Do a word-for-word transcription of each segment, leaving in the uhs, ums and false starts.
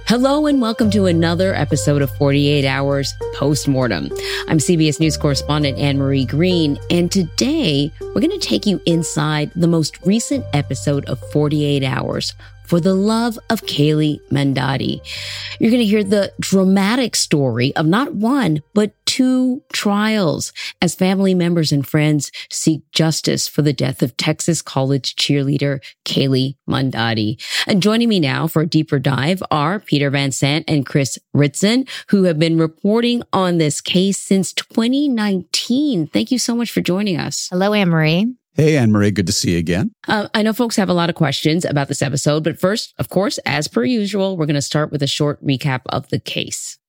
Hello and welcome to another episode of forty-eight hours Postmortem. I'm C B S News correspondent Anne-Marie Green, and today we're going to take you inside the most recent episode of forty-eight hours for the love of Kaylee Mandotti. You're going to hear the dramatic story of not one, but two trials as family members and friends seek justice for the death of Texas college cheerleader Kaylee Mandotti. And joining me now for a deeper dive are Peter Van Sant and Chris Ritson, who have been reporting on this case since twenty nineteen. Thank you so much for joining us. Hello, Anne-Marie. Hey, Anne-Marie, good to see you again. Uh, I know folks have a lot of questions about this episode, but first, of course, as per usual, we're going to start with a short recap of the case.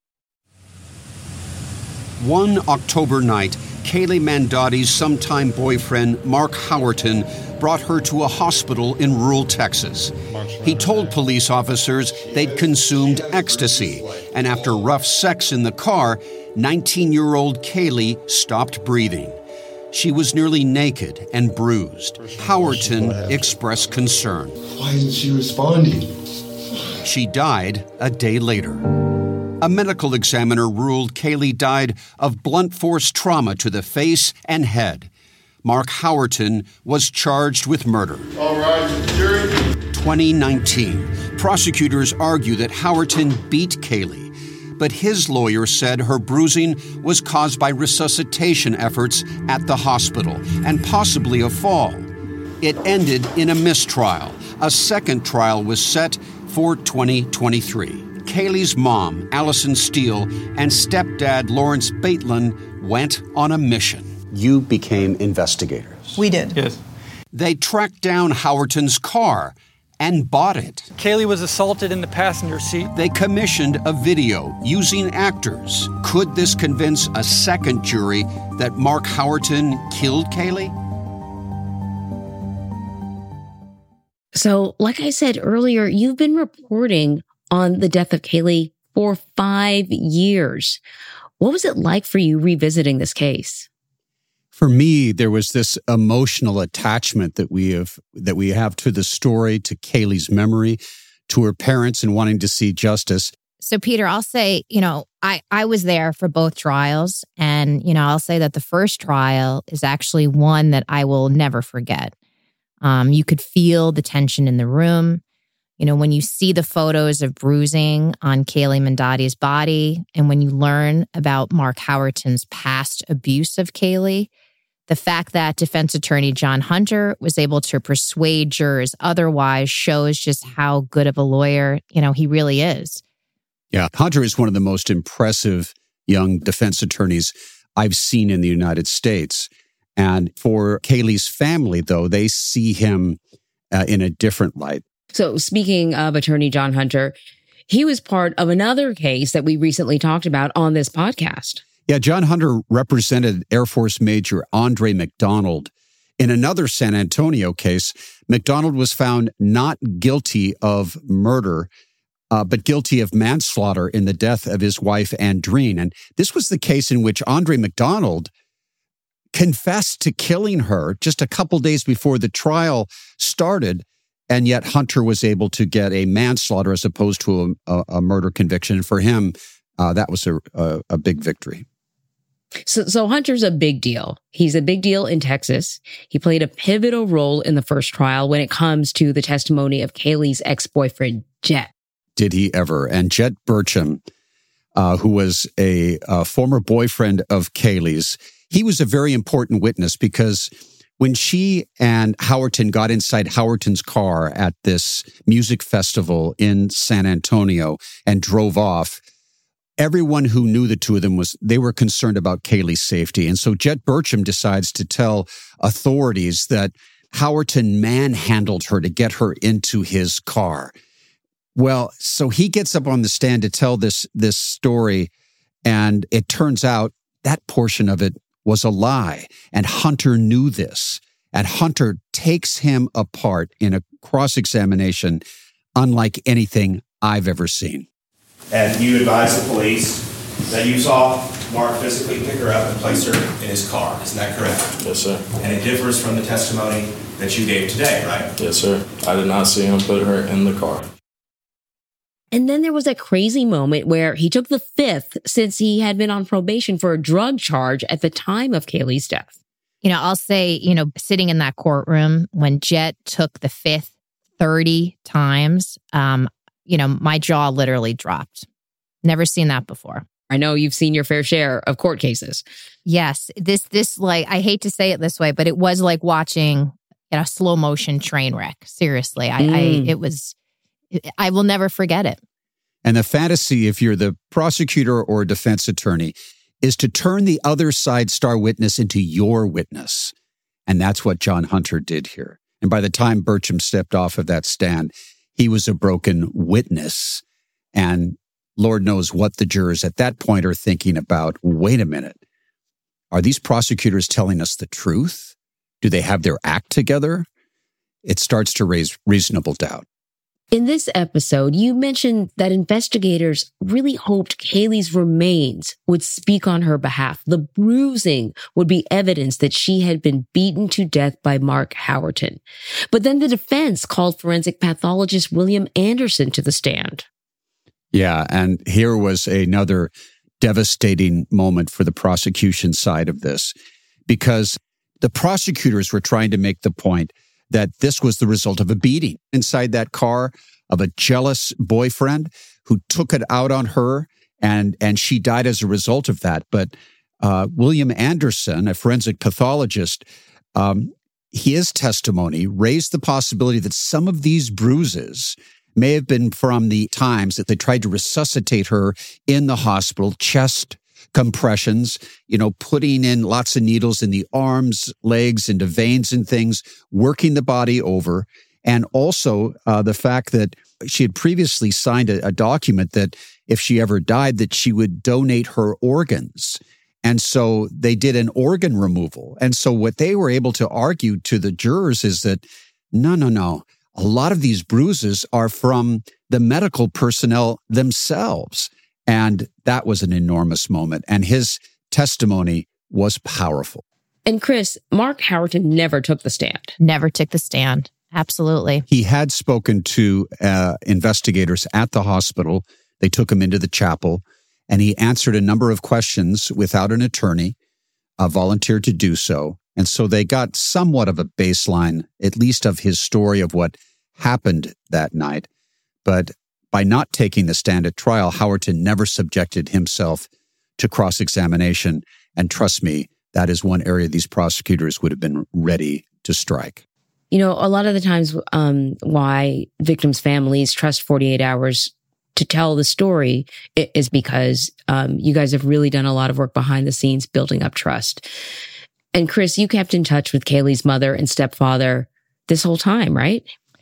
One October night, Kaylee Mandotti's sometime boyfriend, Mark Howerton, brought her to a hospital in rural Texas. He told police officers they'd consumed ecstasy, and after rough sex in the car, nineteen-year-old Kaylee stopped breathing. She was nearly naked and bruised. Howerton expressed concern. Why isn't she responding? She died a day later. A medical examiner ruled Kaylee died of blunt force trauma to the face and head. Mark Howerton was charged with murder. All right, jury. twenty nineteen. Prosecutors argue that Howerton beat Kaylee, but his lawyer said her bruising was caused by resuscitation efforts at the hospital and possibly a fall. It ended in a mistrial. A second trial was set for twenty twenty-three. Kaylee's mom, Allison Steele, and stepdad, Lawrence Bateman, went on a mission. You became investigators. We did. Yes. They tracked down Howerton's car and bought it. Kaylee was assaulted in the passenger seat. They commissioned a video using actors. Could this convince a second jury that Mark Howerton killed Kaylee? So, like I said earlier, you've been reporting on the death of Kaylee for five years. What was it like for you revisiting this case? For me, there was this emotional attachment that we have that we have to the story, to Kaylee's memory, to her parents, and wanting to see justice. So, Peter, I'll say, you know, I, I was there for both trials. And, you know, I'll say that the first trial is actually one that I will never forget. Um, you could feel the tension in the room. You know, when you see the photos of bruising on Kaylee Mandotti's body, and when you learn about Mark Howerton's past abuse of Kaylee, the fact that defense attorney John Hunter was able to persuade jurors otherwise shows just how good of a lawyer, you know, he really is. Yeah, Hunter is one of the most impressive young defense attorneys I've seen in the United States. And for Kaylee's family, though, they see him uh, in a different light. So speaking of attorney John Hunter, he was part of another case that we recently talked about on this podcast. Yeah, John Hunter represented Air Force Major Andre McDonald. In another San Antonio case, McDonald was found not guilty of murder, uh, but guilty of manslaughter in the death of his wife, Andreen. And this was the case in which Andre McDonald confessed to killing her just a couple days before the trial started. And yet Hunter was able to get a manslaughter as opposed to a, a, a murder conviction. And for him, uh, that was a, a, a big victory. So, so Hunter's a big deal. He's a big deal in Texas. He played a pivotal role in the first trial when it comes to the testimony of Kaylee's ex-boyfriend, Jet. Did he ever? And Jet Burcham, uh, who was a, a former boyfriend of Kaylee's, he was a very important witness because when she and Howerton got inside Howerton's car at this music festival in San Antonio and drove off, everyone who knew the two of them was, they were concerned about Kaylee's safety. And so Jet Burcham decides to tell authorities that Howerton manhandled her to get her into his car. Well, so he gets up on the stand to tell this, this story, and it turns out that portion of it was a lie. And Hunter knew this. And Hunter takes him apart in a cross-examination unlike anything I've ever seen. And you advised the police that you saw Mark physically pick her up and place her in his car. Isn't that correct? Yes, sir. And it differs from the testimony that you gave today, right? Yes, sir. I did not see him put her in the car. And then there was a crazy moment where he took the fifth since he had been on probation for a drug charge at the time of Kaylee's death. You know, I'll say, you know, sitting in that courtroom when Jet took the fifth thirty times, um, you know, my jaw literally dropped. Never seen that before. I know you've seen your fair share of court cases. Yes. This, this like, I hate to say it this way, but it was like watching a slow motion train wreck. Seriously. I, mm. I, it was, I will never forget it. And the fantasy, if you're the prosecutor or defense attorney, is to turn the other side star witness into your witness. And that's what John Hunter did here. And by the time Burcham stepped off of that stand, he was a broken witness. And Lord knows what the jurors at that point are thinking about. Wait a minute. Are these prosecutors telling us the truth? Do they have their act together? It starts to raise reasonable doubt. In this episode, you mentioned that investigators really hoped Kaylee's remains would speak on her behalf. The bruising would be evidence that she had been beaten to death by Mark Howerton. But then the defense called forensic pathologist William Anderson to the stand. Yeah, and here was another devastating moment for the prosecution side of this, because the prosecutors were trying to make the point that this was the result of a beating inside that car of a jealous boyfriend who took it out on her, and, and she died as a result of that. But uh, William Anderson, a forensic pathologist, um, his testimony raised the possibility that some of these bruises may have been from the times that they tried to resuscitate her in the hospital, chest compressions, you know, putting in lots of needles in the arms, legs, into veins and things, working the body over. And also uh, the fact that she had previously signed a, a document that if she ever died, that she would donate her organs. And so they did an organ removal. And so what they were able to argue to the jurors is that, no, no, no. A lot of these bruises are from the medical personnel themselves. And that was an enormous moment. And his testimony was powerful. And Chris, Mark Howerton never took the stand. Never took the stand. Absolutely. He had spoken to uh, investigators at the hospital. They took him into the chapel, and he answered a number of questions without an attorney, uh, volunteered to do so. And so they got somewhat of a baseline, at least of his story of what happened that night. But by not taking the stand at trial, Howerton never subjected himself to cross-examination. And trust me, that is one area these prosecutors would have been ready to strike. You know, a lot of the times um, why victims' families trust forty-eight hours to tell the story is because um, you guys have really done a lot of work behind the scenes building up trust. And Chris, you kept in touch with Kaylee's mother and stepfather this whole time, right?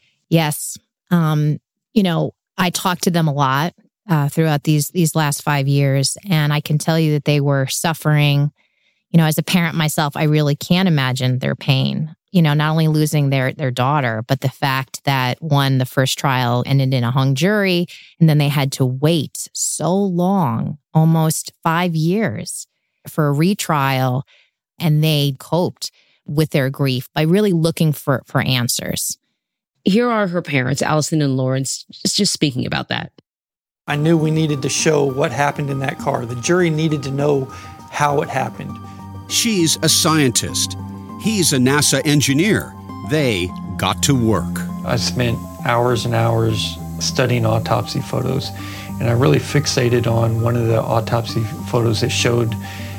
Yes. Um, you know, I talked to them a lot uh, throughout these these last five years, and I can tell you that they were suffering. You know, as a parent myself, I really can't imagine their pain. You know, not only losing their their daughter, but the fact that, one, the first trial ended in a hung jury, and then they had to wait so long, almost five years, for a retrial, and they coped with their grief by really looking for, for answers. Here are her parents, Allison and Lawrence, just speaking about that. I knew we needed to show what happened in that car. The jury needed to know how it happened. She's a scientist. He's a NASA engineer. They got to work. I spent hours and hours studying autopsy photos, and I really fixated on one of the autopsy photos that showed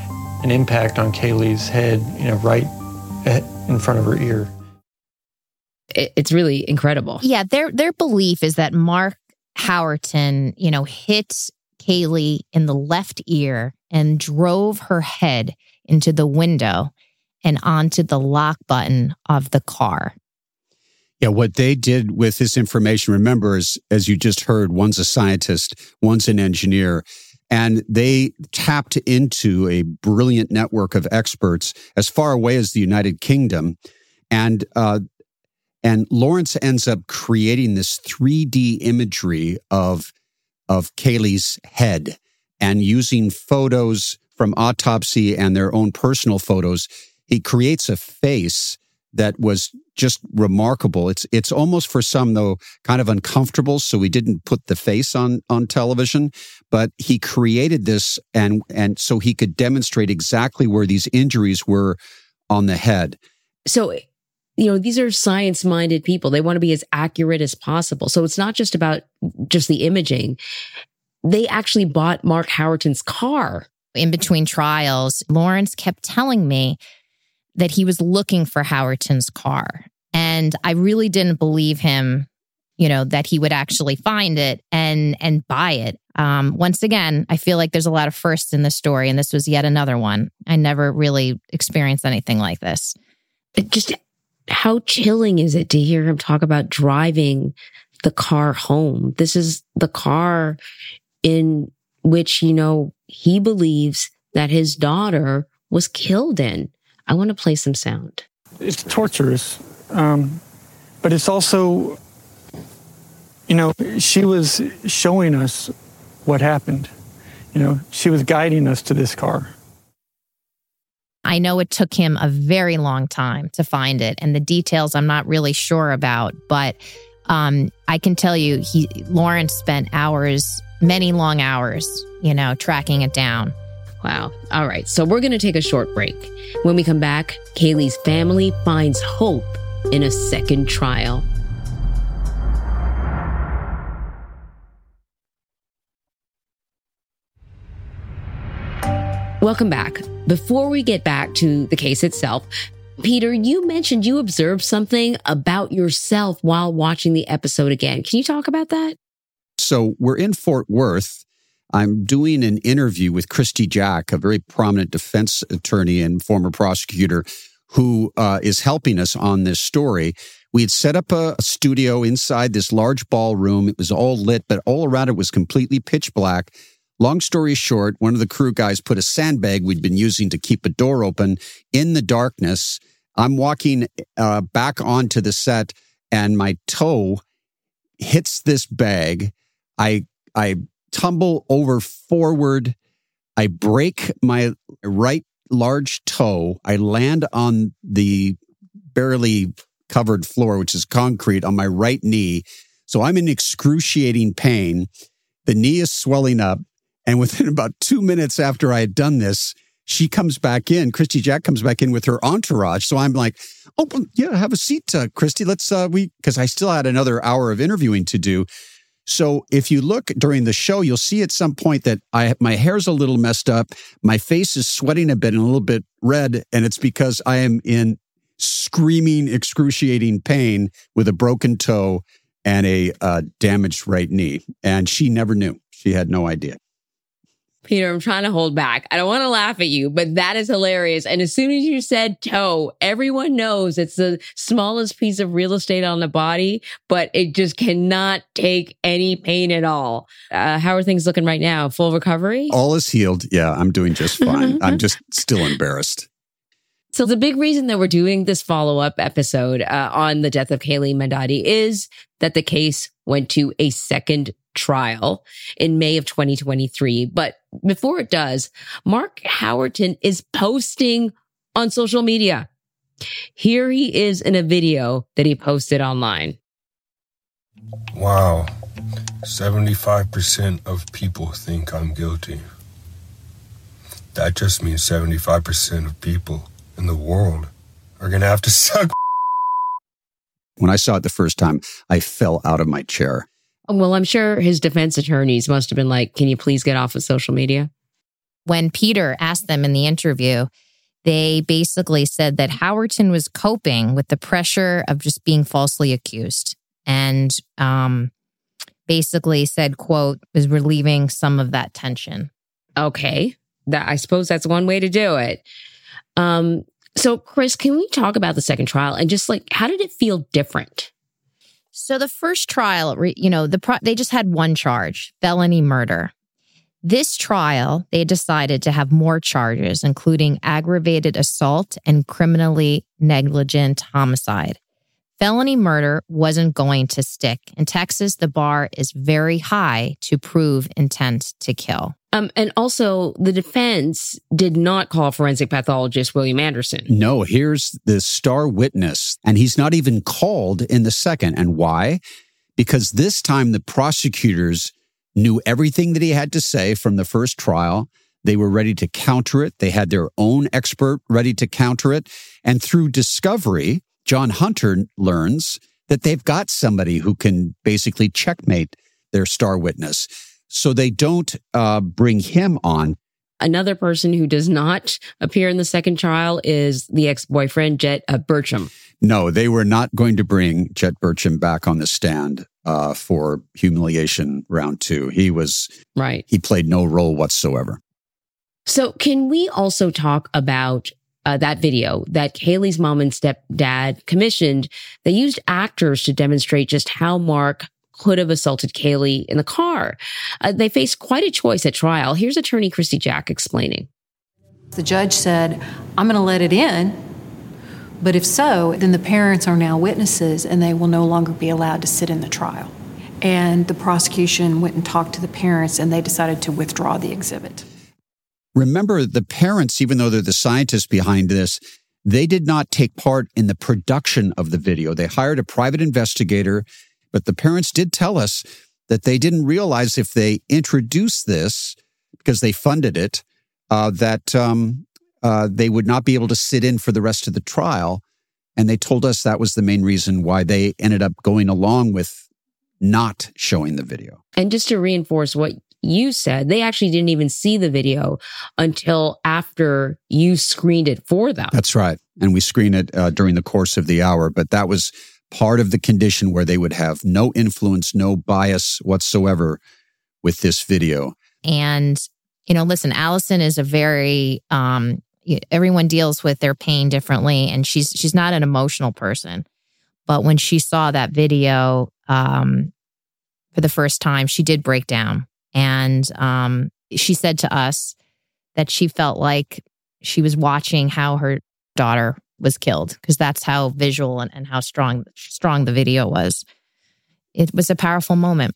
an impact on Kaylee's head, you know, right in front of her ear. It's really incredible. Yeah, their their belief is that Mark Howerton, you know, hit Kaylee in the left ear and drove her head into the window and onto the lock button of the car. Yeah, what they did with this information, remember, is, as you just heard, one's a scientist, one's an engineer, and they tapped into a brilliant network of experts as far away as the United Kingdom. And uh, and Lawrence ends up creating this three D imagery of, of Kaylee's head, and using photos from autopsy and their own personal photos, he creates a face that was just remarkable. It's it's almost for some, though, kind of uncomfortable, so we didn't put the face on on television. But he created this, and and so he could demonstrate exactly where these injuries were on the head. So, you know, these are science-minded people. They want to be as accurate as possible. So it's not just about just the imaging. They actually bought Mark Howerton's car. In between trials, Lawrence kept telling me that he was looking for Howerton's car. And I really didn't believe him, you know, that he would actually find it and and buy it. Um, once again, I feel like there's a lot of firsts in this story, and this was yet another one. I never really experienced anything like this. It just, how chilling is it to hear him talk about driving the car home? This is the car in which, you know, he believes that his daughter was killed in. I want to play some sound. It's torturous, um, but it's also, you know, she was showing us what happened. You know, she was guiding us to this car. I know it took him a very long time to find it, and the details I'm not really sure about, but um, I can tell you, he Lawrence spent hours, many long hours, you know, tracking it down. Wow. All right. So we're going to take a short break. When we come back, Kaylee's family finds hope in a second trial. Welcome back. Before we get back to the case itself, Peter, you mentioned you observed something about yourself while watching the episode again. Can you talk about that? So we're in Fort Worth. I'm doing an interview with Christy Jack, a very prominent defense attorney and former prosecutor who uh, is helping us on this story. We had set up a, a studio inside this large ballroom. It was all lit, but all around it was completely pitch black. Long story short, one of the crew guys put a sandbag we'd been using to keep a door open in the darkness. I'm walking uh, back onto the set, and my toe hits this bag. I I tumble over forward. I break my right large toe. I land on the barely covered floor, which is concrete, on my right knee. So I'm in excruciating pain. The knee is swelling up. And within about two minutes after I had done this, she comes back in. Christy Jack comes back in with her entourage. So I'm like, oh, yeah, have a seat, uh, Christy. Let's, uh, we, because I still had another hour of interviewing to do. So if you look during the show, you'll see at some point that I my hair's a little messed up. My face is sweating a bit and a little bit red. And it's because I am in screaming, excruciating pain with a broken toe and a uh, damaged right knee. And she never knew. She had no idea. Peter, I'm trying to hold back. I don't want to laugh at you, but that is hilarious. And as soon as you said toe, everyone knows it's the smallest piece of real estate on the body, but it just cannot take any pain at all. Uh, how are things looking right now? Full recovery? All is healed. Yeah, I'm doing just fine. I'm just still embarrassed. So the big reason that we're doing this follow-up episode uh, on the death of Kaylee Mendati is that the case went to a second trial in May of twenty twenty-three. But before it does, Mark Howerton is posting on social media. Here he is in a video that he posted online. Wow. seventy-five percent of people think I'm guilty. That just means seventy-five percent of people in the world are going to have to suck. When I saw it the first time, I fell out of my chair. Well, I'm sure his defense attorneys must have been like, can you please get off of social media? When Peter asked them in the interview, they basically said that Howerton was coping with the pressure of just being falsely accused and um, basically said, quote, was relieving some of that tension. Okay. That, I suppose that's one way to do it. Um, so, Chris, can we talk about the second trial and just like, how did it feel different? So the first trial, you know, the pro- they just had one charge, felony murder. This trial, they decided to have more charges, including aggravated assault and criminally negligent homicide. Felony murder wasn't going to stick. In Texas, the bar is very high to prove intent to kill. Um, and also, the defense did not call forensic pathologist William Anderson. No, here's the star witness, and he's not even called in the second. And why? Because this time the prosecutors knew everything that he had to say from the first trial. They were ready to counter it. They had their own expert ready to counter it. And through discovery, John Hunter learns that they've got somebody who can basically checkmate their star witness. So they don't uh, bring him on. Another person who does not appear in the second trial is the ex-boyfriend, Jet uh, Burcham. No, they were not going to bring Jet Burcham back on the stand uh, for humiliation round two. He was, right. He played no role whatsoever. So can we also talk about uh, that video that Kaylee's mom and stepdad commissioned? They used actors to demonstrate just how Mark could have assaulted Kaylee in the car. Uh, they faced quite a choice at trial. Here's attorney Christy Jack explaining. The judge said, I'm going to let it in, but if so, then the parents are now witnesses and they will no longer be allowed to sit in the trial. And the prosecution went and talked to the parents and they decided to withdraw the exhibit. Remember, the parents, even though they're the scientists behind this, they did not take part in the production of the video. They hired a private investigator. But the parents did tell us that they didn't realize if they introduced this, because they funded it, uh, that um, uh, they would not be able to sit in for the rest of the trial. And they told us that was the main reason why they ended up going along with not showing the video. And just to reinforce what you said, they actually didn't even see the video until after you screened it for them. That's right. And we screened it uh, during the course of the hour. But that was part of the condition where they would have no influence, no bias whatsoever with this video. And, you know, listen, Allison is a very, um, everyone deals with their pain differently, and she's she's not an emotional person. But when she saw that video um, for the first time, she did break down. And um, she said to us that she felt like she was watching how her daughter was killed, because that's how visual and, and how strong strong the video was. It was a powerful moment.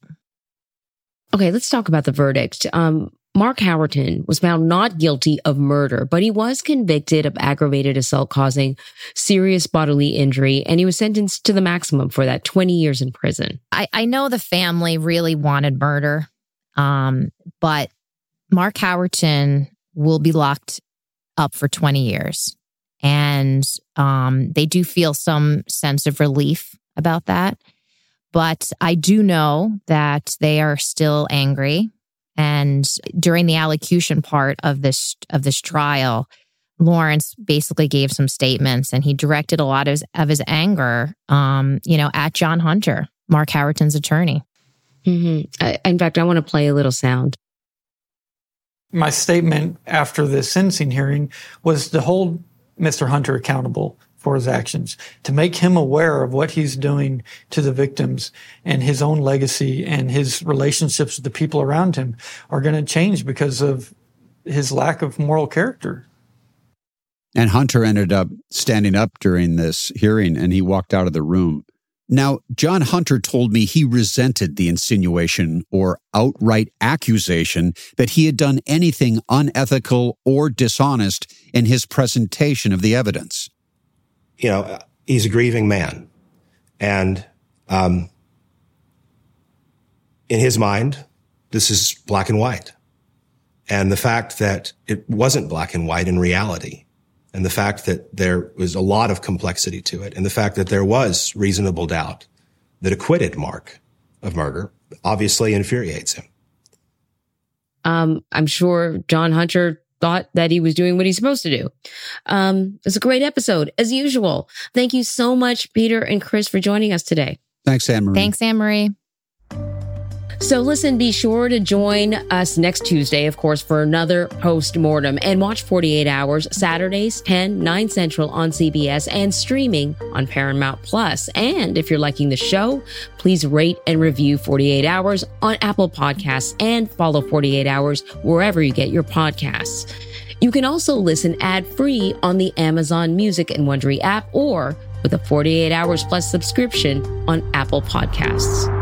Okay, let's talk about the verdict. Um, Mark Howerton was found not guilty of murder, but he was convicted of aggravated assault causing serious bodily injury, and he was sentenced to the maximum for that, twenty years in prison. I, I know the family really wanted murder, um, but Mark Howerton will be locked up for twenty years. And um, they do feel some sense of relief about that. But I do know that they are still angry. And during the allocution part of this of this trial, Lawrence basically gave some statements, and he directed a lot of his, of his anger, um, you know, at John Hunter, Mark Howerton's attorney. Mm-hmm. I, in fact, I want to play a little sound. My statement after the sentencing hearing was to hold Mister Hunter accountable for his actions, to make him aware of what he's doing to the victims, and his own legacy and his relationships with the people around him are going to change because of his lack of moral character. And Hunter ended up standing up during this hearing, and he walked out of the room. Now, John Hunter told me he resented the insinuation or outright accusation that he had done anything unethical or dishonest in his presentation of the evidence. You know, he's a grieving man. And um, in his mind, this is black and white. And the fact that it wasn't black and white in reality, and the fact that there was a lot of complexity to it, and the fact that there was reasonable doubt that acquitted Mark of murder, obviously infuriates him. Um, I'm sure John Hunter thought that he was doing what he's supposed to do. Um, it's a great episode, as usual. Thank you so much, Peter and Chris, for joining us today. Thanks, Anne-Marie. Thanks, Anne-Marie. So listen, be sure to join us next Tuesday, of course, for another post-mortem, and watch forty-eight hours, Saturdays, ten, nine Central on C B S, and streaming on Paramount Plus. And if you're liking the show, please rate and review forty-eight hours on Apple Podcasts, and follow forty-eight hours wherever you get your podcasts. You can also listen ad-free on the Amazon Music and Wondery app, or with a forty-eight hours plus subscription on Apple Podcasts.